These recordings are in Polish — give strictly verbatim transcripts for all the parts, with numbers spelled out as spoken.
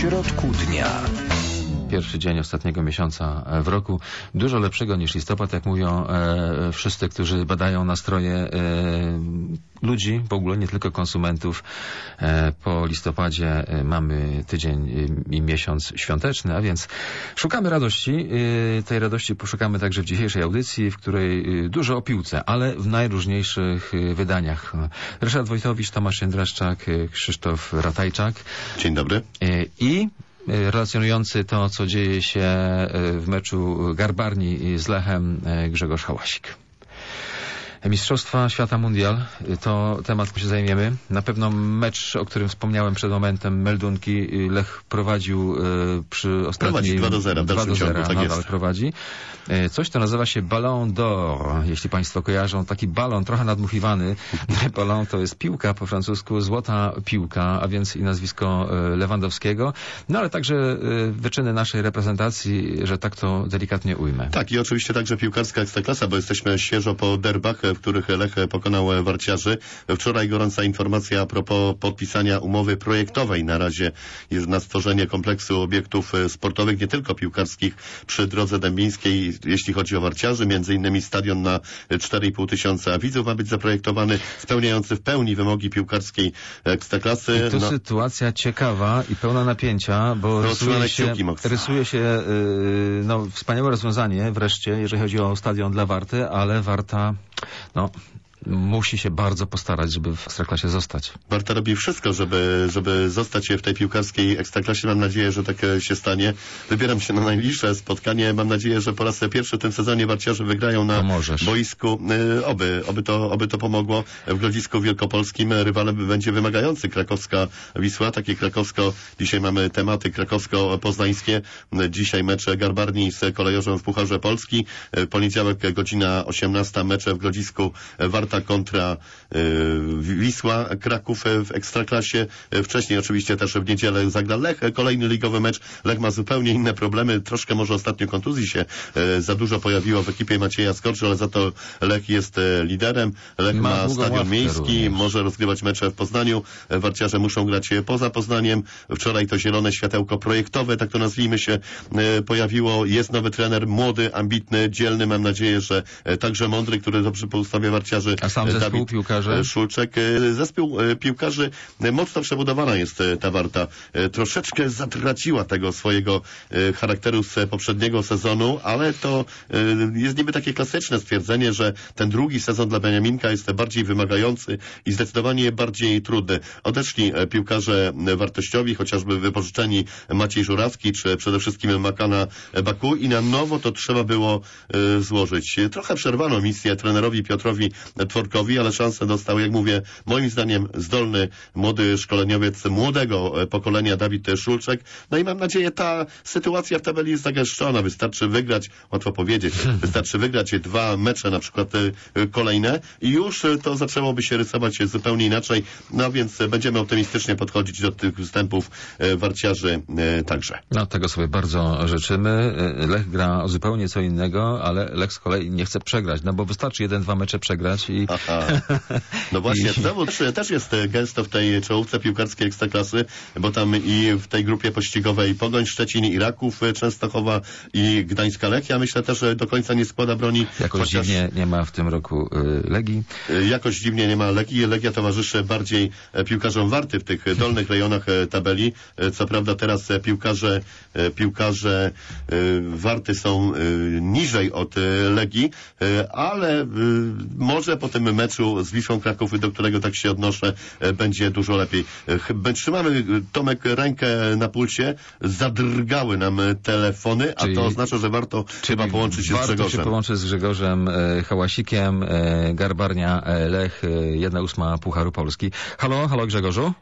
środku dnia. Pierwszy dzień ostatniego miesiąca w roku. Dużo lepszego niż listopad, jak mówią e, wszyscy, którzy badają nastroje e, ludzi, w ogóle nie tylko konsumentów. E, po listopadzie e, mamy tydzień e, i miesiąc świąteczny, a więc szukamy radości. E, tej radości poszukamy także w dzisiejszej audycji, w której e, dużo o piłce, ale w najróżniejszych e, wydaniach. Ryszard Wojtowicz, Tomasz Jędraszczak, e, Krzysztof Ratajczak. Dzień dobry. E, I relacjonujący to, co dzieje się w meczu Garbarni z Lechem, Grzegorz Hałasik. Mistrzostwa Świata Mundial, to temat, którym się zajmiemy. Na pewno mecz, o którym wspomniałem przed momentem, Meldunki, Lech prowadził przy ostatnim dwa do zera, dwa do zera, tak nadal jest. prowadzi. Coś, to nazywa się Ballon d'Or, jeśli Państwo kojarzą. Taki balon, trochę nadmuchiwany. Ballon to jest piłka po francusku, złota piłka, a więc i nazwisko Lewandowskiego. No ale także wyczyny naszej reprezentacji, że tak to delikatnie ujmę. Tak, i oczywiście także piłkarska ekstraklasa, bo jesteśmy świeżo po derbach, w których Lech pokonał Warciarzy. Wczoraj gorąca informacja a propos podpisania umowy projektowej. Na razie jest na stworzenie kompleksu obiektów sportowych, nie tylko piłkarskich, przy drodze dębińskiej, jeśli chodzi o Warciarzy. Między innymi stadion na cztery i pół tysiąca widzów ma być zaprojektowany, spełniający w pełni wymogi piłkarskiej ekstraklasy. I to no. sytuacja ciekawa i pełna napięcia, bo No, rysuje się, kciuki, rysuje się yy, no, wspaniałe rozwiązanie wreszcie, jeżeli chodzi o stadion dla Warty, ale Warta no, musi się bardzo postarać, żeby w Ekstraklasie zostać. Warta robi wszystko, żeby, żeby zostać w tej piłkarskiej Ekstraklasie. Mam nadzieję, że tak się stanie. Wybieram się na najbliższe spotkanie. Mam nadzieję, że po raz pierwszy w tym sezonie Warciarze wygrają na Pomożesz. boisku. Oby, oby, to, oby to pomogło. W Grodzisku Wielkopolskim rywalem będzie wymagający krakowska Wisła. Takie krakowsko, dzisiaj mamy tematy krakowsko-poznańskie. Dzisiaj mecze Garbarni z Kolejorzem w Pucharze Polski. Poniedziałek godzina osiemnasta, mecze w Grodzisku Warta kontra y, Wisła Kraków w Ekstraklasie. Wcześniej oczywiście też w niedzielę zagra Lech. Kolejny ligowy mecz. Lech ma zupełnie inne problemy. Troszkę może ostatnio kontuzji się y, za dużo pojawiło w ekipie Macieja Skorczy, ale za to Lech jest y, liderem. Lech ma, ma stadion miejski, również. Może rozgrywać mecze w Poznaniu. Warciarze muszą grać poza Poznaniem. Wczoraj to zielone światełko projektowe, tak to nazwijmy się, y, pojawiło. Jest nowy trener, młody, ambitny, dzielny. Mam nadzieję, że y, także mądry, który dobrze poustawia Warciarzy. A sam zespół Dawid piłkarzy? Szulczek. Zespół piłkarzy, mocno przebudowana jest ta Warta. Troszeczkę zatraciła tego swojego charakteru z poprzedniego sezonu, ale to jest niby takie klasyczne stwierdzenie, że ten drugi sezon dla Beniaminka jest bardziej wymagający i zdecydowanie bardziej trudny. Odeszli piłkarze wartościowi, chociażby wypożyczeni Maciej Żurawski, czy przede wszystkim Makana Baku, i na nowo to trzeba było złożyć. Trochę przerwano misję trenerowi Piotrowi Tworkowi, ale szansę dostał, jak mówię, moim zdaniem zdolny, młody szkoleniowiec młodego pokolenia Dawid Szulczek. No i mam nadzieję, ta sytuacja w tabeli jest zagęszczona. Wystarczy wygrać, łatwo powiedzieć, wystarczy wygrać dwa mecze, na przykład kolejne, i już to zaczęłoby się rysować zupełnie inaczej. No więc będziemy optymistycznie podchodzić do tych występów Warciarzy także. No tego sobie bardzo życzymy. Lech gra o zupełnie co innego, ale Lech z kolei nie chce przegrać, no bo wystarczy jeden, dwa mecze przegrać i... Aha. No właśnie, I... zawód też jest gęsto w tej czołówce piłkarskiej Ekstraklasy, bo tam i w tej grupie pościgowej Pogoń Szczecin, i Raków Częstochowa, i Gdańska Lechia. Myślę też, że do końca nie składa broni. Jakoś chociaż... dziwnie nie ma w tym roku y, Legii. Jakoś dziwnie nie ma Legii. Legia towarzyszy bardziej piłkarzom Warty w tych dolnych rejonach tabeli. Co prawda teraz piłkarze, piłkarze Warty są niżej od Legii, ale może po tym meczu z Wisłą Kraków, do którego tak się odnoszę, będzie dużo lepiej. Trzymamy, Tomek, rękę na pulsie. Zadrgały nam telefony, a czyli, to oznacza, że warto chyba połączyć się z Grzegorzem. Warto się połączyć z Grzegorzem e, Hałasikiem, e, Garbarnia, e, Lech, e, jedna ósma Pucharu Polski. Halo, halo Grzegorzu?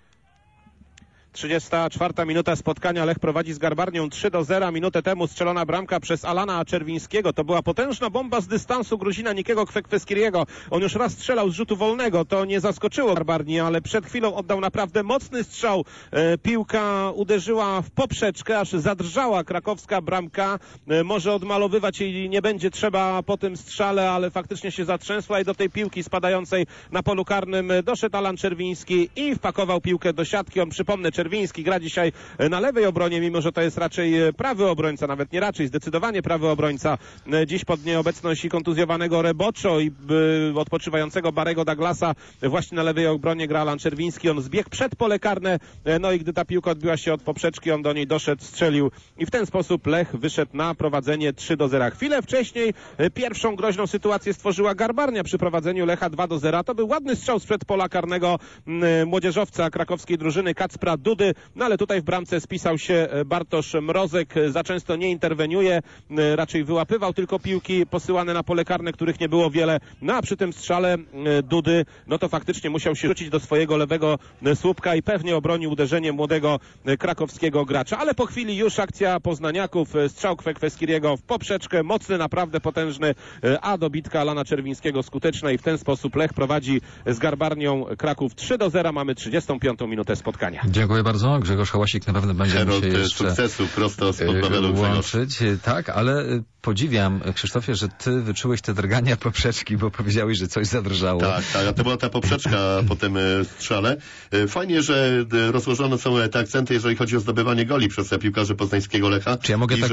trzydziesta czwarta minuta spotkania. Lech prowadzi z Garbarnią trzy do zera. Minutę temu strzelona bramka przez Alana Czerwińskiego. To była potężna bomba z dystansu Gruzina Nikiego Kwekweskiriego. On już raz strzelał z rzutu wolnego. To nie zaskoczyło Garbarni, ale przed chwilą oddał naprawdę mocny strzał. E, piłka uderzyła w poprzeczkę, aż zadrżała krakowska bramka. E, może odmalowywać jej nie będzie trzeba po tym strzale, ale faktycznie się zatrzęsła i do tej piłki spadającej na polu karnym doszedł Alan Czerwiński i wpakował piłkę do siatki. On, przypomnę, Czerwiński gra dzisiaj na lewej obronie, mimo że to jest raczej prawy obrońca, nawet nie raczej, zdecydowanie prawy obrońca. Dziś pod nieobecność kontuzjowanego Reboczo i odpoczywającego Barego Douglasa właśnie na lewej obronie gra Alan Czerwiński. On zbiegł przed pole karne, no i gdy ta piłka odbiła się od poprzeczki, on do niej doszedł, strzelił i w ten sposób Lech wyszedł na prowadzenie trzy do zera. Chwilę wcześniej pierwszą groźną sytuację stworzyła Garbarnia przy prowadzeniu Lecha dwa do zera. To był ładny strzał sprzed pola karnego młodzieżowca krakowskiej drużyny Kacpra Dudy, no ale tutaj w bramce spisał się Bartosz Mrozek. Za często nie interweniuje, raczej wyłapywał tylko piłki posyłane na pole karne, których nie było wiele. No a przy tym strzale Dudy, no to faktycznie musiał się rzucić do swojego lewego słupka i pewnie obronił uderzenie młodego krakowskiego gracza. Ale po chwili już akcja poznaniaków, strzał Kwekweskiriego w poprzeczkę, mocny, naprawdę potężny, a dobitka Alana Czerwińskiego skuteczna i w ten sposób Lech prowadzi z Garbarnią Kraków trzy do zera. Mamy trzydziestą piątą minutę spotkania. Dziękuję bardzo. Grzegorz Hałasik na pewno będzie Herod się jeszcze sukcesu prosto spod Babelu łączyć. Tak, ale podziwiam, Krzysztofie, że ty wyczułeś te drgania poprzeczki, bo powiedziałeś, że coś zadrżało. Tak, tak, a to była ta poprzeczka po tym strzale. Fajnie, że rozłożone są te akcenty, jeżeli chodzi o zdobywanie goli przez piłkarzy poznańskiego Lecha. Czy ja mogę I tak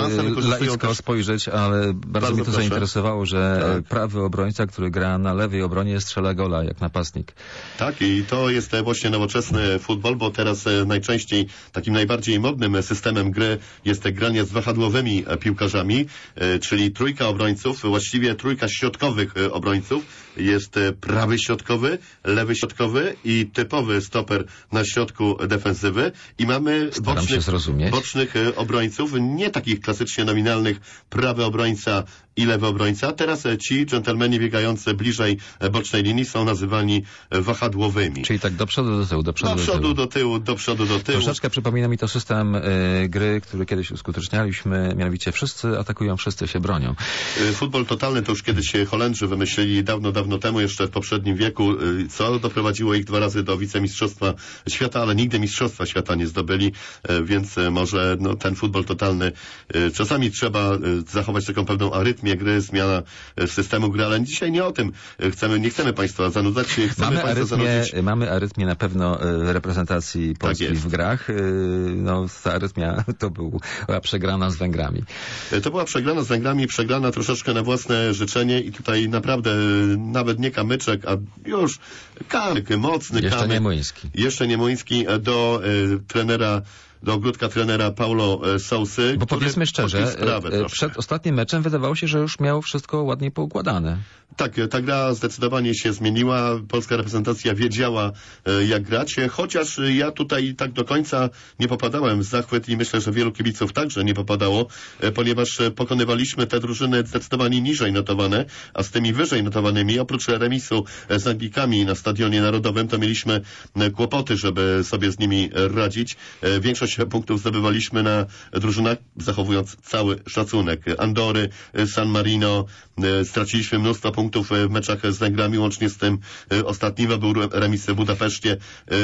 laicko też... spojrzeć, ale bardzo, bardzo mnie to proszę. zainteresowało, że tak. prawy obrońca, który gra na lewej obronie, strzela gola jak napastnik. Tak, i to jest właśnie nowoczesny futbol, bo teraz najczęściej takim najbardziej modnym systemem gry jest granie z wahadłowymi piłkarzami, czyli trójka obrońców, właściwie trójka środkowych obrońców. Jest prawy środkowy, lewy środkowy i typowy stoper na środku defensywy. I mamy bocznych, bocznych obrońców, nie takich klasycznie nominalnych, prawy obrońca i lewy obrońca. Teraz ci dżentelmeni biegający bliżej bocznej linii są nazywani wahadłowymi. Czyli tak do przodu, do tyłu, do przodu, do, przodu, do tyłu. Do przodu, do tyłu. Troszeczkę przypomina mi to system y, gry, który kiedyś uskutecznialiśmy, mianowicie wszyscy atakują, wszyscy się bronią. Futbol totalny to już kiedyś Holendrzy wymyślili dawno, dawno temu, jeszcze w poprzednim wieku, co doprowadziło ich dwa razy do wicemistrzostwa świata, ale nigdy mistrzostwa świata nie zdobyli, więc może no, ten futbol totalny, czasami trzeba zachować taką pewną arytmię gry, zmiana systemu gry, ale dzisiaj nie o tym chcemy, nie chcemy Państwa zanudzać. Chcemy mamy, państwa arytmię, zanudzić. mamy arytmię na pewno reprezentacji Polski tak w grach. No, ta arytmia to była przegrana z Węgrami. To była przegrana z Węgrami, przegrana troszeczkę na własne życzenie i tutaj naprawdę nawet nie kamyczek, a już kamyk, mocny Jeszcze kamyk. nie Młyński. Jeszcze nie Młyński do y, trenera do ogródka trenera Paulo Sousy. Bo powiedzmy szczerze, przed ostatnim meczem wydawało się, że już miał wszystko ładnie poukładane. Tak, ta gra zdecydowanie się zmieniła. Polska reprezentacja wiedziała, jak grać, chociaż ja tutaj tak do końca nie popadałem w zachwyt i myślę, że wielu kibiców także nie popadało, ponieważ pokonywaliśmy te drużyny zdecydowanie niżej notowane, a z tymi wyżej notowanymi, oprócz remisu z Anglikami na Stadionie Narodowym, to mieliśmy kłopoty, żeby sobie z nimi radzić. Większość punktów zdobywaliśmy na drużynach, zachowując cały szacunek. Andory, San Marino, straciliśmy mnóstwo punktów w meczach z Węgrami, łącznie z tym ostatnim był remis w Budapeszcie,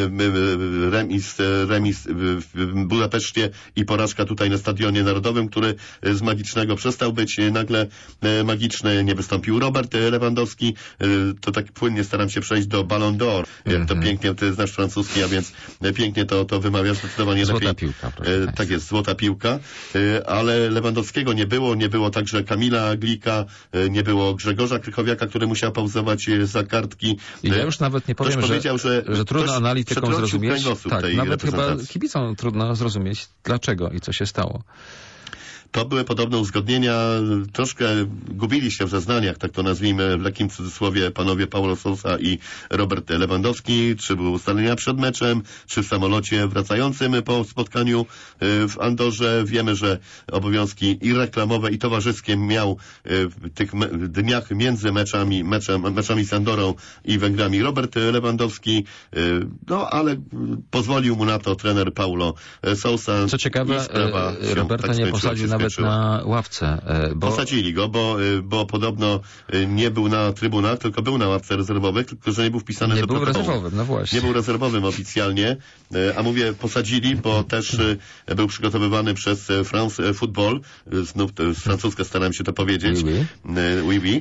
remis, remis w Budapeszcie i porażka tutaj na Stadionie Narodowym, który z magicznego przestał być nagle magiczny. Nie wystąpił Robert Lewandowski. To tak płynnie staram się przejść do Ballon d'Or. Jak to pięknie, ty znasz francuski, a więc pięknie to, to wymawia zdecydowanie Złota lepiej. Piłka, e, tak jest, złota piłka, e, ale Lewandowskiego nie było, nie było także Kamila Glika, e, nie było Grzegorza Krychowiaka, który musiał pauzować e, za kartki. I ja już nawet nie powiem, że, powiedział, że, że trudno analitykom zrozumieć, tak, nawet chyba reprezentacji. kibicom trudno zrozumieć, dlaczego i co się stało. To były podobne uzgodnienia, troszkę gubili się w zeznaniach, tak to nazwijmy, w lekkim cudzysłowie, panowie Paulo Sousa i Robert Lewandowski, czy były ustalenia przed meczem, czy w samolocie wracającym po spotkaniu w Andorze. Wiemy, że obowiązki i reklamowe, i towarzyskie miał w tych dniach między meczami, meczem, meczami z Andorą i Węgrami Robert Lewandowski, no ale pozwolił mu na to trener Paulo Sousa. Co ciekawe, Roberta tak nie posadził na nawet na ławce. Bo... Posadzili go, bo, bo podobno nie był na trybunach, tylko był na ławce rezerwowych, tylko że nie był wpisany nie do był protokołu. rezerwowym, no właśnie. Nie był rezerwowym oficjalnie, a mówię posadzili, bo też był przygotowywany przez France Football, znów z francuska starałem się to powiedzieć, oui, oui. Oui, oui.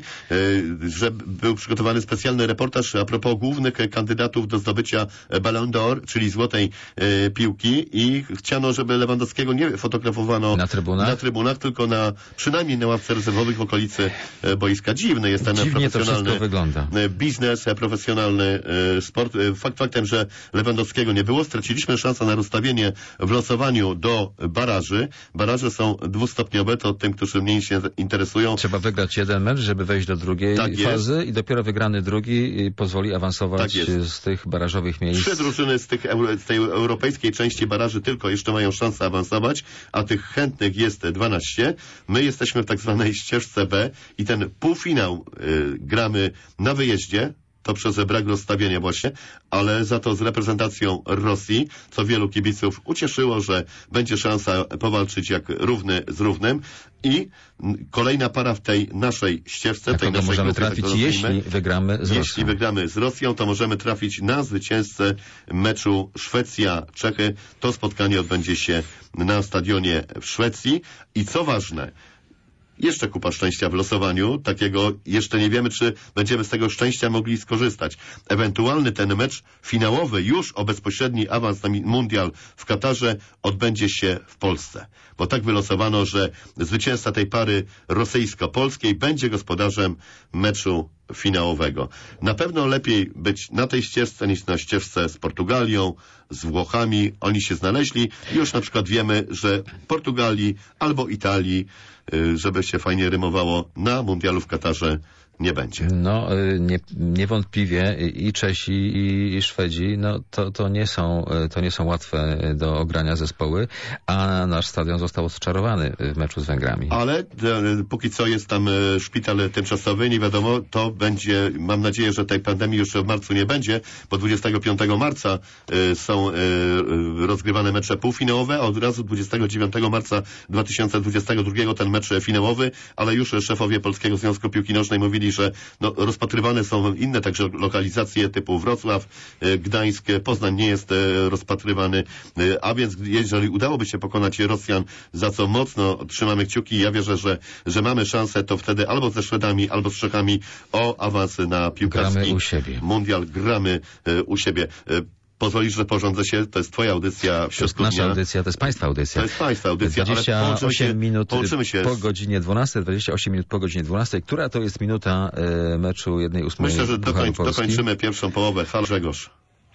Że był przygotowany specjalny reportaż a propos głównych kandydatów do zdobycia Ballon d'Or, czyli złotej piłki, i chciano, żeby Lewandowskiego nie fotografowano na trybunach, na trybunach tylko na, przynajmniej na ławce rezerwowych w okolicy boiska. Dziwny jest ten Dziwnie profesjonalny to wszystko wygląda. biznes, profesjonalny sport. Fakt faktem, że Lewandowskiego nie było, straciliśmy szansę na rozstawienie w losowaniu do baraży. Baraże są dwustopniowe, to tym, którzy mniej się interesują. Trzeba wygrać jeden mecz, żeby wejść do drugiej tak fazy jest. I dopiero wygrany drugi pozwoli awansować tak z tych barażowych miejsc. Trzy drużyny z, tych, z tej europejskiej części baraży tylko jeszcze mają szansę awansować, a tych chętnych jest dwanaście. My jesteśmy w tak zwanej ścieżce B i ten półfinał y, gramy na wyjeździe. To przez brak rozstawienia właśnie, ale za to z reprezentacją Rosji, co wielu kibiców ucieszyło, że będzie szansa powalczyć jak równy z równym. I kolejna para w tej naszej ścieżce, na tej naszej możemy grupie, trafić, tak jeśli wygramy z Rosją. Jeśli wygramy z Rosją, to możemy trafić na zwycięzcę meczu Szwecja-Czechy. To spotkanie odbędzie się na stadionie w Szwecji. I co ważne, jeszcze kupa szczęścia w losowaniu, takiego jeszcze nie wiemy, czy będziemy z tego szczęścia mogli skorzystać. Ewentualny ten mecz finałowy już o bezpośredni awans na mundial w Katarze odbędzie się w Polsce. Bo tak wylosowano, że zwycięzca tej pary rosyjsko-polskiej będzie gospodarzem meczu finałowego. Na pewno lepiej być na tej ścieżce niż na ścieżce z Portugalią, z Włochami. Oni się znaleźli. Już na przykład wiemy, że Portugalii albo Italii, żeby się fajnie rymowało, na mundialu w Katarze nie będzie. No, nie, niewątpliwie i Czesi, i Szwedzi, no to, to, nie są, to nie są łatwe do ogrania zespoły, a nasz stadion został odczarowany w meczu z Węgrami. Ale e, póki co jest tam e, szpital tymczasowy, nie wiadomo, to będzie, mam nadzieję, że tej pandemii już w marcu nie będzie, bo dwudziestego piątego marca e, są e, rozgrywane mecze półfinałowe, a od razu dwudziestego dziewiątego marca dwa tysiące dwudziestego drugiego ten mecz finałowy, ale już szefowie Polskiego Związku Piłki Nożnej mówili, że no, rozpatrywane są inne także lokalizacje typu Wrocław, Gdańsk, Poznań nie jest rozpatrywany, a więc jeżeli udałoby się pokonać Rosjan, za co mocno trzymamy kciuki, ja wierzę, że, że mamy szansę, to wtedy albo ze Szwedami, albo z Czechami o awans na piłkarski gramy u siebie. mundial, gramy u siebie. Pozwolisz, że porządzę się, to jest twoja audycja w środku Nasza dnia. audycja, to jest państwa audycja. To jest państwa audycja, dwadzieścia osiem ale się, minut się po godzinie dwunastej, dwadzieścia osiem minut po godzinie dwunastej. Która to jest minuta e, meczu jednej ósmej Myślę, że Pucharu dokończ, Polski? dokończymy pierwszą połowę. Halo Grzegorz.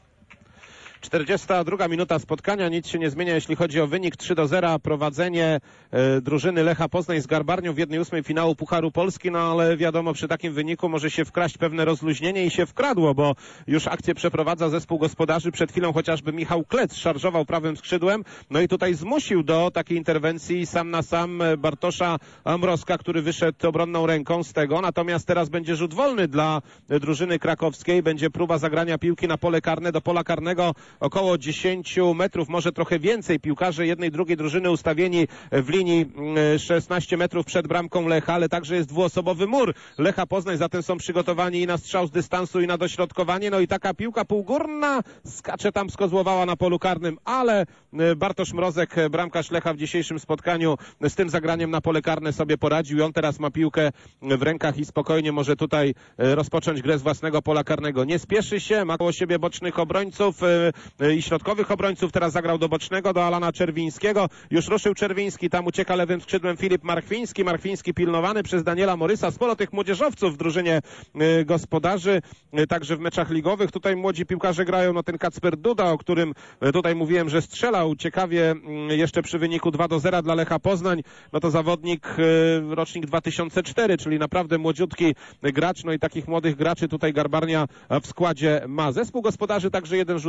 czterdziesta druga minuta spotkania, nic się nie zmienia, jeśli chodzi o wynik. trzy do zera, prowadzenie e, drużyny Lecha Poznań z Garbarnią w jednej ósmej finału Pucharu Polski, no ale wiadomo, przy takim wyniku może się wkraść pewne rozluźnienie i się wkradło, bo już akcję przeprowadza zespół gospodarzy. Przed chwilą chociażby Michał Klec szarżował prawym skrzydłem, no i tutaj zmusił do takiej interwencji sam na sam Bartosza Mrozka, który wyszedł obronną ręką z tego, natomiast teraz będzie rzut wolny dla drużyny krakowskiej, będzie próba zagrania piłki na pole karne, do pola karnego około dziesięć metrów, może trochę więcej. Piłkarze jednej, drugiej drużyny ustawieni w linii szesnaście metrów przed bramką Lecha, ale także jest dwuosobowy mur Lecha Poznań, zatem są przygotowani i na strzał z dystansu, i na dośrodkowanie. No i taka piłka półgórna skacze tam, skozłowała na polu karnym, ale Bartosz Mrozek, bramkarz Lecha w dzisiejszym spotkaniu, z tym zagraniem na pole karne sobie poradził i on teraz ma piłkę w rękach i spokojnie może tutaj rozpocząć grę z własnego pola karnego. Nie spieszy się, ma koło siebie bocznych obrońców i środkowych obrońców, teraz zagrał do bocznego, do Alana Czerwińskiego, już ruszył Czerwiński, tam ucieka lewym skrzydłem Filip Marchwiński, Marchwiński pilnowany przez Daniela Morysa, sporo tych młodzieżowców w drużynie y, gospodarzy, y, także w meczach ligowych, tutaj młodzi piłkarze grają, no ten Kacper Duda, o którym y, tutaj mówiłem, że strzelał ciekawie y, jeszcze przy wyniku dwa do zera dla Lecha Poznań, no to zawodnik y, rocznik dwa tysiące cztery, czyli naprawdę młodziutki gracz, no i takich młodych graczy tutaj Garbarnia w składzie ma. Zespół gospodarzy także jeden rzut rożny,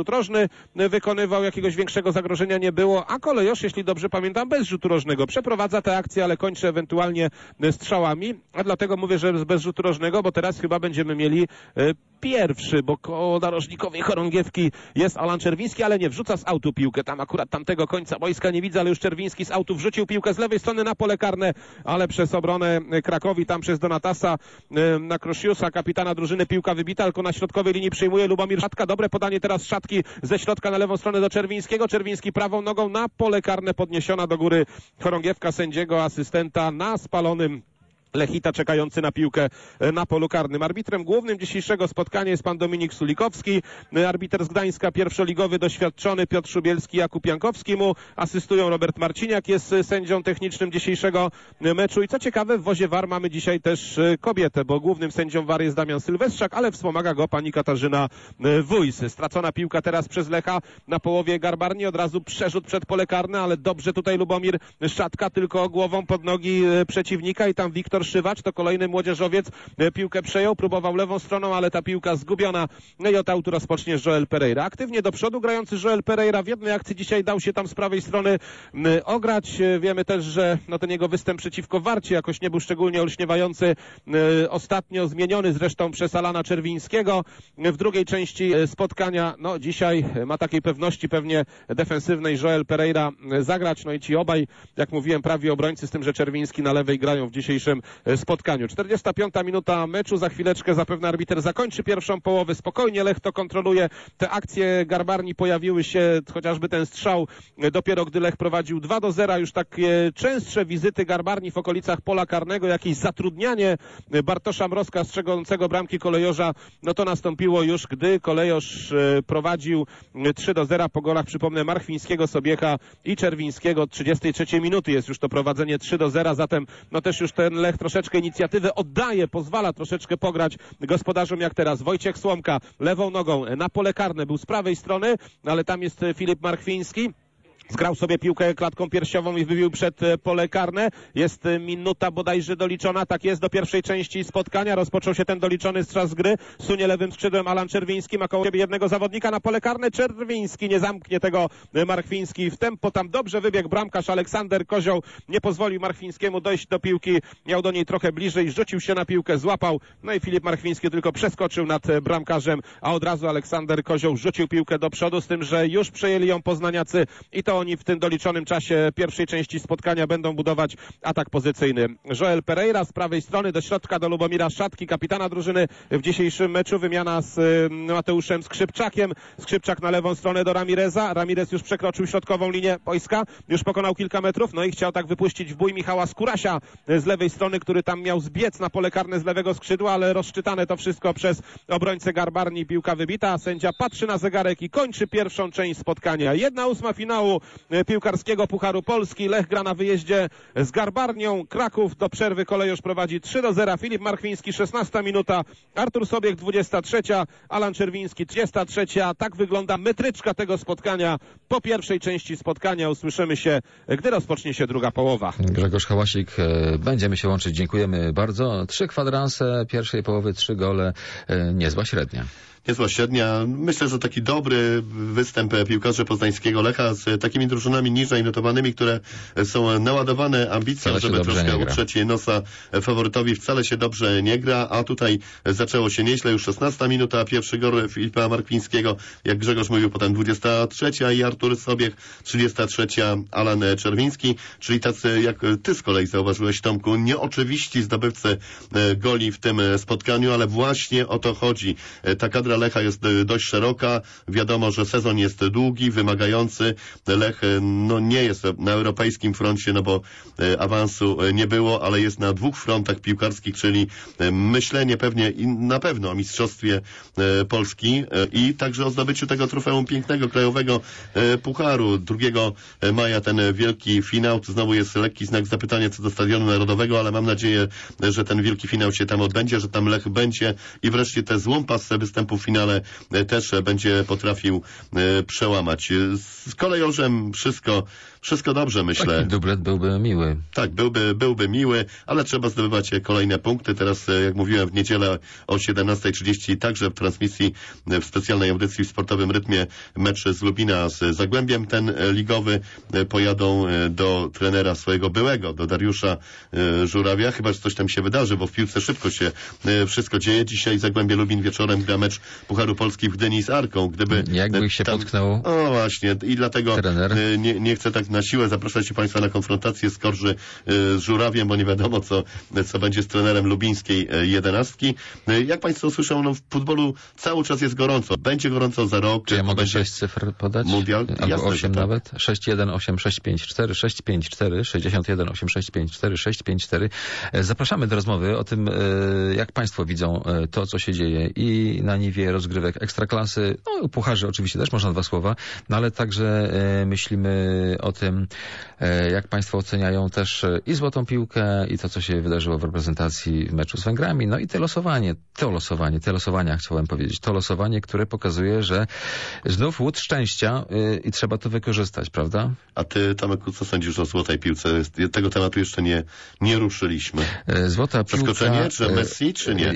strony wykonywał, jakiegoś większego zagrożenia nie było, a Kolejosz, jeśli dobrze pamiętam, bez rzutu rożnego. Przeprowadza tę akcję, ale kończy ewentualnie strzałami, a dlatego mówię, że bez rzutu rożnego, bo teraz chyba będziemy mieli pierwszy, bo koło narożnikowej chorągiewki jest Alan Czerwiński, ale nie wrzuca z autu piłkę. Tam akurat tamtego końca boiska nie widzę, ale już Czerwiński z autu wrzucił piłkę z lewej strony na pole karne, ale przez obronę Krakowi, tam przez Donatasa na Krosiusa, kapitana drużyny, piłka wybita, tylko na środkowej linii przyjmuje Lubomir Szatka. Dobre podanie teraz Szatki ze środka na lewą stronę do Czerwińskiego. Czerwiński prawą nogą na pole karne, podniesiona do góry chorągiewka sędziego, asystenta na spalonym Lechita czekający na piłkę na polu karnym. Arbitrem głównym dzisiejszego spotkania jest pan Dominik Sulikowski, arbiter z Gdańska, pierwszoligowy, doświadczony Piotr Szubielski, Jakub Jankowski mu asystują, Robert Marciniak jest sędzią technicznym dzisiejszego meczu i co ciekawe, w wozie V A R mamy dzisiaj też kobietę, bo głównym sędzią V A R jest Damian Sylwestrzak, ale wspomaga go pani Katarzyna Wójs. Stracona piłka teraz przez Lecha na połowie Garbarni, od razu przerzut przed pole karne, ale dobrze tutaj Lubomir Szatka, tylko głową pod nogi przeciwnika i tam Wiktor Szywacz, to kolejny młodzieżowiec, piłkę przejął, próbował lewą stroną, ale ta piłka zgubiona. No i od autu rozpocznie Joel Pereira. Aktywnie do przodu grający Joel Pereira w jednej akcji dzisiaj dał się tam z prawej strony ograć. Wiemy też, że no ten jego występ przeciwko Warcie jakoś nie był szczególnie olśniewający. Ostatnio zmieniony zresztą przez Alana Czerwińskiego. W drugiej części spotkania, no dzisiaj ma takiej pewności pewnie defensywnej Joel Pereira zagrać. No i ci obaj, jak mówiłem, prawi obrońcy, z tym, że Czerwiński na lewej, grają w dzisiejszym spotkaniu. czterdziesta piąta minuta meczu, za chwileczkę zapewne arbiter zakończy pierwszą połowę. Spokojnie Lech to kontroluje. Te akcje Garbarni pojawiły się, chociażby ten strzał, dopiero gdy Lech prowadził dwa do zera. Już takie częstsze wizyty Garbarni w okolicach pola karnego, jakieś zatrudnianie Bartosza Mrozka, strzegącego bramki Kolejorza, no to nastąpiło już, gdy Kolejorz prowadził trzy do zera po golach, przypomnę, Marchwińskiego, Sobiecha i Czerwińskiego. Od trzydziestej trzeciej minuty jest już to prowadzenie trzy do zera, zatem no też już ten Lech troszeczkę inicjatywę oddaje, pozwala troszeczkę pograć gospodarzom jak teraz. Wojciech Słomka lewą nogą na pole karne, był z prawej strony, ale tam jest Filip Marchwiński. Zgrał sobie piłkę klatką piersiową i wybił przed pole karne. Jest minuta bodajże doliczona, tak jest, do pierwszej części spotkania. Rozpoczął się ten doliczony strzał gry. Sunie lewym skrzydłem Alan Czerwiński, ma koło siebie jednego zawodnika na pole karne. Czerwiński nie zamknie tego, Marchwiński w tempo. Tam dobrze wybiegł bramkarz Aleksander Kozioł. Nie pozwolił Marchwińskiemu dojść do piłki. Miał do niej trochę bliżej, rzucił się na piłkę, złapał. No i Filip Marchwiński tylko przeskoczył nad bramkarzem, a od razu Aleksander Kozioł rzucił piłkę do przodu, z tym, że już przejęli ją poznaniacy i to oni w tym doliczonym czasie pierwszej części spotkania będą budować atak pozycyjny. Joel Pereira z prawej strony do środka do Lubomira Szatki, kapitana drużyny w dzisiejszym meczu. Wymiana z Mateuszem Skrzypczakiem. Skrzypczak na lewą stronę do Ramireza. Ramirez już przekroczył środkową linię boiska, już pokonał kilka metrów, no i chciał tak wypuścić w bój Michała Skórasia z lewej strony, który tam miał zbiec na pole karne z lewego skrzydła, ale rozszczytane to wszystko przez obrońcę Garbarni. Piłka wybita, sędzia patrzy na zegarek i kończy pierwszą część spotkania. Jedna ósma finału piłkarskiego Pucharu Polski. Lech gra na wyjeździe z Garbarnią. Kraków do przerwy Kolejorz prowadzi trzy do zera. Filip Marchwiński, szesnasta minuta. Artur Sobiech, dwudziesta trzecia. Alan Czerwiński, trzydziesta trzecia. Tak wygląda metryczka tego spotkania. Po pierwszej części spotkania usłyszymy się, gdy rozpocznie się druga połowa. Grzegorz Hałasik, będziemy się łączyć. Dziękujemy bardzo. Trzy kwadranse pierwszej połowy, trzy gole. Niezła średnia. Niezła średnia. Myślę, że taki dobry występ piłkarzy poznańskiego Lecha z takimi drużynami niżej notowanymi, które są naładowane ambicją, żeby troszkę utrzeć nosa faworytowi. Wcale się dobrze nie gra, a tutaj zaczęło się nieźle. Już szesnasta minuta, pierwszy gol Filipa Marchwińskiego, jak Grzegorz mówił, potem dwudziesta trzecia i Artur Sobiech, trzydziesta trzecia Alan Czerwiński, czyli tacy, jak ty z kolei zauważyłeś, Tomku, nieoczywiści zdobywcy goli w tym spotkaniu, ale właśnie o to chodzi. Ta kadra Lecha jest dość szeroka. Wiadomo, że sezon jest długi, wymagający. Lech no, nie jest na europejskim froncie, no bo awansu nie było, ale jest na dwóch frontach piłkarskich, czyli myślenie pewnie i na pewno o mistrzostwie Polski i także o zdobyciu tego trofeum pięknego krajowego pucharu. drugiego maja ten wielki finał. To znowu jest lekki znak zapytania co do Stadionu Narodowego, ale mam nadzieję, że ten wielki finał się tam odbędzie, że tam Lech będzie i wreszcie te złą pasę występów półfinale też będzie potrafił przełamać. Z Kolejorzem wszystko, wszystko dobrze, myślę. Taki dublet byłby miły. Tak, byłby, byłby miły, ale trzeba zdobywać kolejne punkty. Teraz, jak mówiłem, w niedzielę o siedemnasta trzydzieści także w transmisji w specjalnej audycji w Sportowym Rytmie mecz z Lubina z Zagłębiem. Ten ligowy pojadą do trenera swojego byłego, do Dariusza Żurawia. Chyba, że coś tam się wydarzy, bo w piłce szybko się wszystko dzieje. Dzisiaj Zagłębie Lubin wieczorem gra mecz Pucharu Polski w Gdyni z Arką. Gdyby Jakby się tam potknął O właśnie, i dlatego trener. nie, nie chcę tak na siłę zapraszać Państwa na konfrontację z Korży z Żurawiem, bo nie wiadomo, co, co będzie z trenerem lubińskiej jedenastki. Jak Państwo słyszą, no w futbolu cały czas jest gorąco. Będzie gorąco za rok. Czy ja mogę będzie sześć cyfr podać? Mundial? Albo Jasne, osiem tak. nawet? sześć jeden osiem sześć pięć cztery sześć pięć cztery sześć jeden osiem sześć pięć cztery sześć pięć cztery. Zapraszamy do rozmowy o tym, jak Państwo widzą to, co się dzieje i na niwie rozgrywek Ekstraklasy, no pucharzy oczywiście też można dwa słowa, no ale także myślimy o tym, jak Państwo oceniają też i złotą piłkę, i to, co się wydarzyło w reprezentacji w meczu z Węgrami, no i te losowanie, to losowanie, te losowania chciałem powiedzieć, to losowanie, które pokazuje, że znów łód szczęścia i trzeba to wykorzystać, prawda? A ty, Tomek, co sądzisz o złotej piłce? Tego tematu jeszcze nie, nie ruszyliśmy. Złota piłka... Zaskoczenie, czy Messi, czy nie?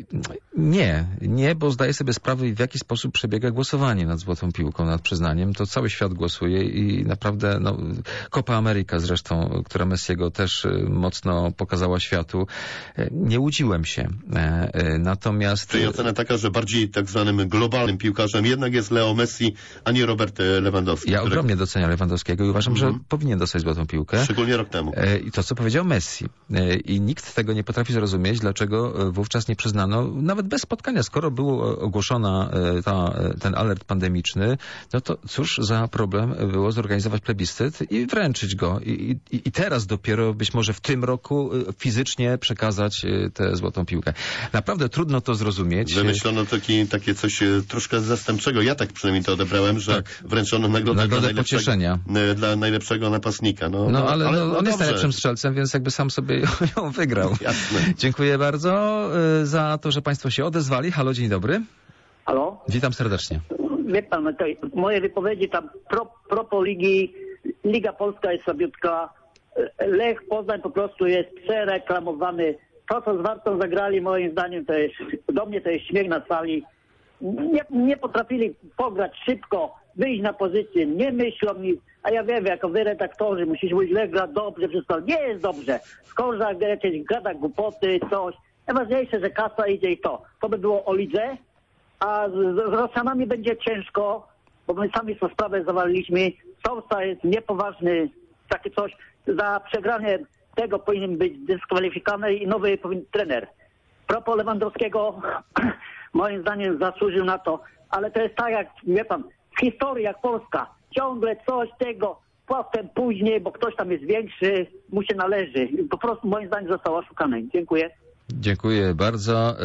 Nie, nie, bo zdaję sobie sprawę, w jaki sposób przebiega głosowanie nad złotą piłką, nad przyznaniem. To cały świat głosuje i naprawdę, no, Copa America zresztą, która Messiego też mocno pokazała światu. Nie łudziłem się. Natomiast... Czyli ocena taka, że bardziej tak zwanym globalnym piłkarzem jednak jest Leo Messi, a nie Robert Lewandowski. Ja który... ogromnie doceniam Lewandowskiego i uważam, mm-hmm. że powinien dostać złotą piłkę. Szczególnie rok temu. I to, co powiedział Messi. I nikt tego nie potrafi zrozumieć, dlaczego wówczas nie przyznano, nawet bez spotkania, skoro był ogłoszona ta, ten alert pandemiczny, no to cóż za problem było zorganizować plebiscyt i wręczyć go. I, i, i teraz dopiero być może w tym roku fizycznie przekazać tę złotą piłkę. Naprawdę trudno to zrozumieć. Wymyślono taki, takie coś troszkę zastępczego. Ja tak przynajmniej to odebrałem, że tak. wręczono nagrodę, nagrodę dla, najlepszego, pocieszenia. dla najlepszego napastnika. No, no, no ale, ale no, no, on dobrze. jest najlepszym strzelcem, więc jakby sam sobie ją wygrał. Jasne. Dziękuję bardzo za to, że Państwo się odezwali. Halo, dzień dobry. Halo? Witam serdecznie. Wie pan, to moje wypowiedzi tam pro, propos ligi, Liga Polska jest słabiutka, Lech Poznań po prostu jest przereklamowany. To, co z Wartą zagrali, moim zdaniem, to jest, do mnie to jest śmiech na sali. Nie, nie potrafili pograć szybko, wyjść na pozycję, nie myślą nic. A ja wiem, jako wy redaktorzy, musicie mówić, Lech gra dobrze, wszystko. Nie jest dobrze. Skorża jakieś gada głupoty, coś. Najważniejsze, że kasa idzie i to. To by było o lidze. A z, z Rosjanami będzie ciężko, bo my sami sobie sprawę zawaliliśmy. Sousa jest niepoważny, takie coś. Za przegranie tego powinien być dyskwalifikowany i nowy powinien trener. Propos Lewandowskiego, moim zdaniem zasłużył na to, ale to jest tak jak, wie pan, w historii jak Polska. Ciągle coś tego, potem później, bo ktoś tam jest większy, mu się należy. Po prostu moim zdaniem został oszukany. Dziękuję. Dziękuję bardzo.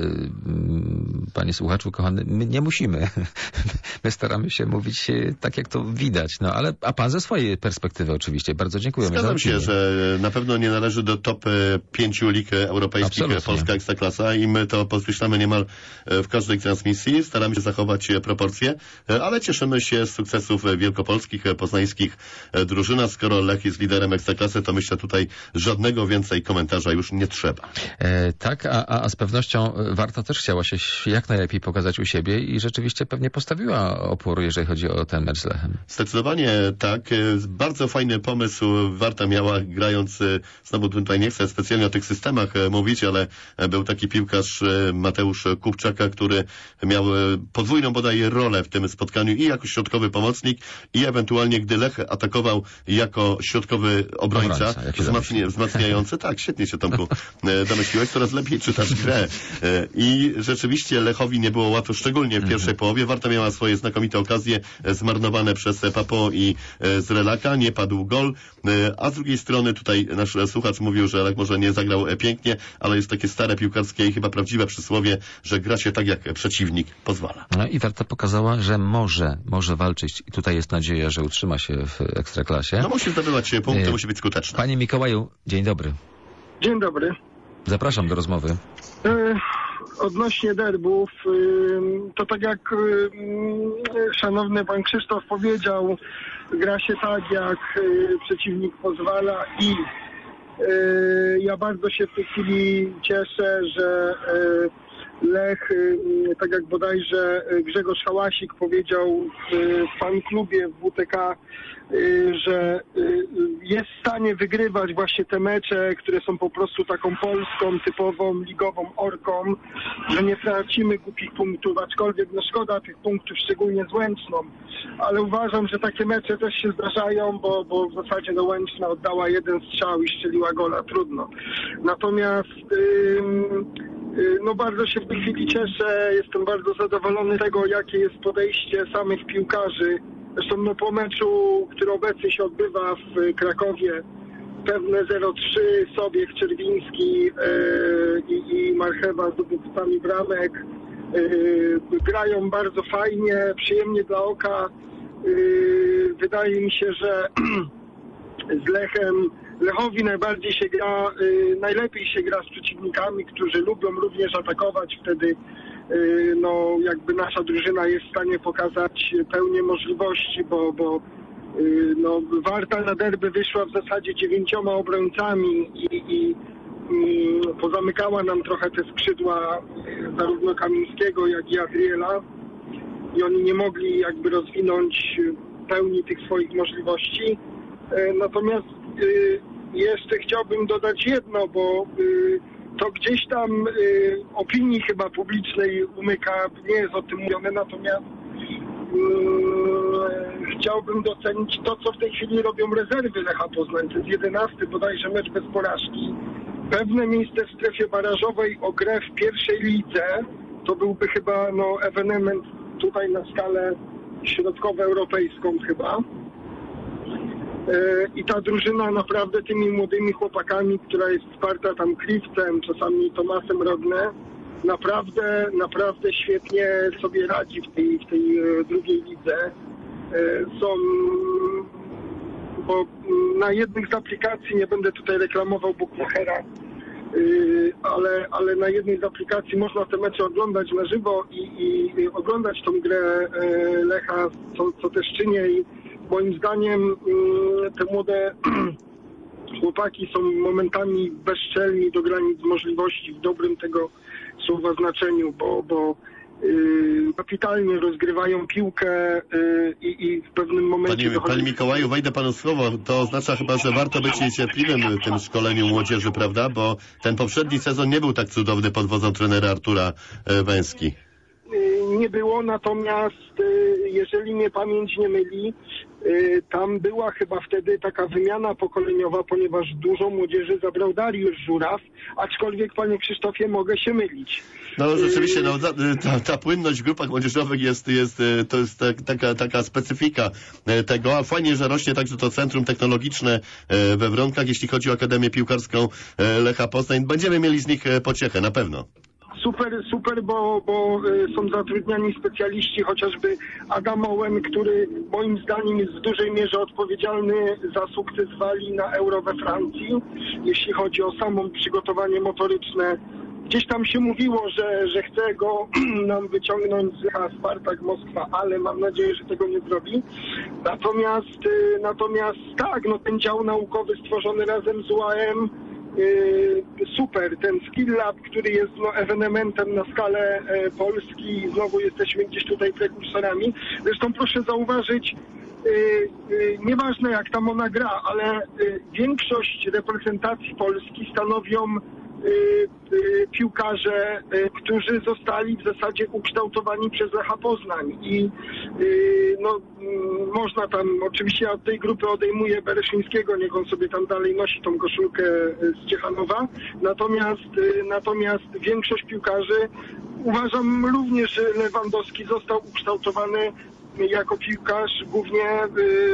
Panie słuchaczu, kochany, my nie musimy. My staramy się mówić tak, jak to widać. No, ale, a pan ze swojej perspektywy oczywiście. Bardzo dziękujemy. Zgadzam się, że na pewno nie należy do top pięciu lig europejskich Absolutnie. Polska Ekstraklasa i my to podkreślamy niemal w każdej transmisji. Staramy się zachować proporcje, ale cieszymy się z sukcesów wielkopolskich, poznańskich drużyn. A skoro Lech jest liderem Ekstraklasy, to myślę tutaj żadnego więcej komentarza już nie trzeba. E, tak, a, a z pewnością Warta też chciała się jak najlepiej pokazać u siebie i rzeczywiście pewnie postawiła opór, jeżeli chodzi o ten mecz z Lechem. Zdecydowanie tak. Bardzo fajny pomysł Warta miała, grając, znowu tutaj nie chcę specjalnie o tych systemach mówić, ale był taki piłkarz Mateusz Kupczaka, który miał podwójną bodaj rolę w tym spotkaniu i jako środkowy pomocnik i ewentualnie gdy Lech atakował jako środkowy obrońca, obrońca wzmacnia, wzmacniający. Tak, świetnie się Tomku domyśliłeś, coraz lepiej czytasz grę. I rzeczywiście Lechowi nie było łatwo, szczególnie w pierwszej połowie. Warta miała swoje znakomite okazje zmarnowane przez Papo i Zrelaka. Nie padł gol. A z drugiej strony tutaj nasz słuchacz mówił, że Lech może nie zagrał pięknie, ale jest takie stare piłkarskie i chyba prawdziwe przysłowie, że gra się tak, jak przeciwnik pozwala. No i Warta pokazała, że może, może walczyć i tutaj jest nadzieja, że utrzyma się w Ekstraklasie. No musi zdobywać punkty, nie. musi być skuteczna. Panie Mikołaju, dzień dobry. Dzień dobry. Zapraszam do rozmowy. Yy, odnośnie derbów, to tak jak szanowny pan Krzysztof powiedział, gra się tak, jak przeciwnik pozwala i ja bardzo się w tej chwili cieszę, że Lech, tak jak bodajże Grzegorz Hałasik powiedział w fanklubie w W T K, że jest w stanie wygrywać właśnie te mecze, które są po prostu taką polską, typową, ligową orką, że nie tracimy głupich punktów, aczkolwiek no szkoda tych punktów, szczególnie z Łęczną, ale uważam, że takie mecze też się zdarzają, bo, bo w zasadzie no Łęczna oddała jeden strzał i strzeliła gola, trudno. Natomiast ym, no bardzo się w tej chwili cieszę, jestem bardzo zadowolony z tego, jakie jest podejście samych piłkarzy. Zresztą no, po meczu, który obecnie się odbywa w Krakowie, pewne zero trzy, Sobiech, Czerwiński yy, i, i Marchewa z zdobywcami bramek yy, grają bardzo fajnie, przyjemnie dla oka. Yy, wydaje mi się, że z Lechem Lechowi najbardziej się gra, yy, najlepiej się gra z przeciwnikami, którzy lubią również atakować. Wtedy yy, no, jakby nasza drużyna jest w stanie pokazać pełnię możliwości, bo, bo yy, no, Warta na derby wyszła w zasadzie dziewięcioma obrońcami i, i yy, pozamykała nam trochę te skrzydła yy, zarówno Kamińskiego, jak i Adriela i oni nie mogli jakby rozwinąć pełni tych swoich możliwości. Yy, natomiast yy, jeszcze chciałbym dodać jedno, bo y, to gdzieś tam y, opinii chyba publicznej umyka, nie jest o tym mówione, natomiast y, chciałbym docenić to, co w tej chwili robią rezerwy Lecha Poznań. To jest jedenasty bodajże mecz bez porażki. Pewne miejsce w strefie barażowej o grę w pierwszej lidze to byłby chyba no, ewenement tutaj na skalę środkowoeuropejską chyba. I ta drużyna naprawdę tymi młodymi chłopakami, która jest wsparta tam Krivcem, czasami Tomasem Rodne, naprawdę, naprawdę świetnie sobie radzi w tej, w tej drugiej lidze. Są, bo na jednych z aplikacji, nie będę tutaj reklamował Bookmachera, ale, ale na jednej z aplikacji można te mecze oglądać na żywo i, i oglądać tą grę Lecha, co, co też czynię. I moim zdaniem te młode chłopaki są momentami bezczelni do granic możliwości w dobrym tego słowa znaczeniu, bo, bo yy, kapitalnie rozgrywają piłkę yy, i w pewnym momencie... Panie, dochodzi... Panie Mikołaju, wejdę panu słowo. To oznacza chyba, że warto być cierpliwym w tym szkoleniu młodzieży, prawda? Bo ten poprzedni sezon nie był tak cudowny pod wodzą trenera Artura Węski. Nie było, natomiast jeżeli mnie pamięć nie myli, tam była chyba wtedy taka wymiana pokoleniowa, ponieważ dużo młodzieży zabrał Dariusz Żuraw, aczkolwiek, panie Krzysztofie, mogę się mylić. No rzeczywiście, no, ta, ta płynność w grupach młodzieżowych jest, jest to jest tak, taka, taka specyfika tego, a fajnie, że rośnie także to centrum technologiczne we Wronkach, jeśli chodzi o Akademię Piłkarską Lecha Poznań. Będziemy mieli z nich pociechę, na pewno. Super, super, bo, bo są zatrudniani specjaliści, chociażby Adam Owen, który moim zdaniem jest w dużej mierze odpowiedzialny za sukces Walii na Euro we Francji, jeśli chodzi o samo przygotowanie motoryczne. Gdzieś tam się mówiło, że, że chce go nam wyciągnąć z Spartak Moskwa, ale mam nadzieję, że tego nie zrobi. Natomiast, natomiast tak, no ten dział naukowy stworzony razem z U A M, Yy, super, ten Skill Lab, który jest no, ewenementem na skalę e, Polski, znowu jesteśmy gdzieś tutaj prekursorami. Zresztą proszę zauważyć, yy, yy, nieważne jak tam ona gra, ale yy, większość reprezentacji Polski stanowią yy, yy, piłkarze, yy, którzy zostali w zasadzie ukształtowani przez Lecha Poznań i yy, no, yy, można tam, oczywiście ja od tej grupy odejmuję Bereszyńskiego, niech on sobie tam dalej nosi tą koszulkę z Ciechanowa, natomiast, yy, natomiast większość piłkarzy, uważam również, że Lewandowski został ukształtowany jako piłkarz głównie yy,